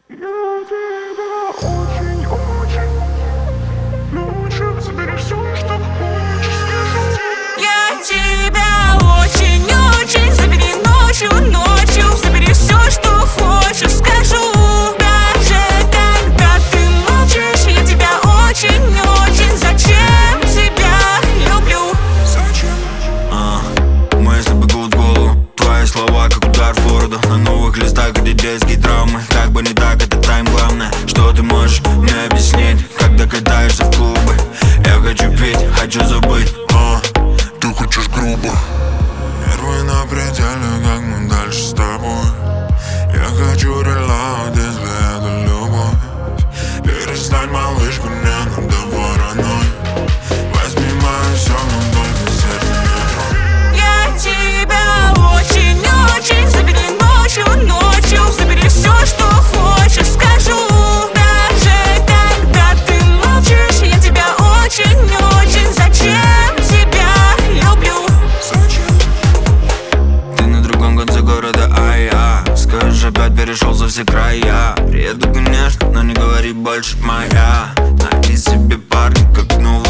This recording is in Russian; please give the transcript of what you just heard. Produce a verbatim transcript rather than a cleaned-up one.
Я тебя очень-очень ночью забери все, что хочешь, скажу тебе. Я тебя очень-очень забери ночью, ночью забери все, что хочешь, скажу. Даже когда ты молчишь, я тебя очень-очень зачем тебя люблю. Зачем? А, мысли бегут в голову, твои слова как удар в бороду. На новых листах, где детские травмы. Как бы не так, это тайм главное. Что ты можешь мне объяснить, когда катаешься в клубы? Я хочу пить, хочу забыть. А, ты хочешь грубо. Нервы на пределе, как мы дальше с тобой. Я хочу релакс, если это любовь. Перестань, малышка, не надо вороной. Возьми мое все, но только сердце не трогай. Я тебя очень-очень забери ночью, ночью забери все, что хочешь, скажу. Даже когда ты молчишь, я тебя очень-очень зачем тебя люблю. Зачем? Ты на другом конце города, а я, скажешь, опять перешел за все края. Приеду, конечно, но не говори больше моя. Найди себе парня, как новый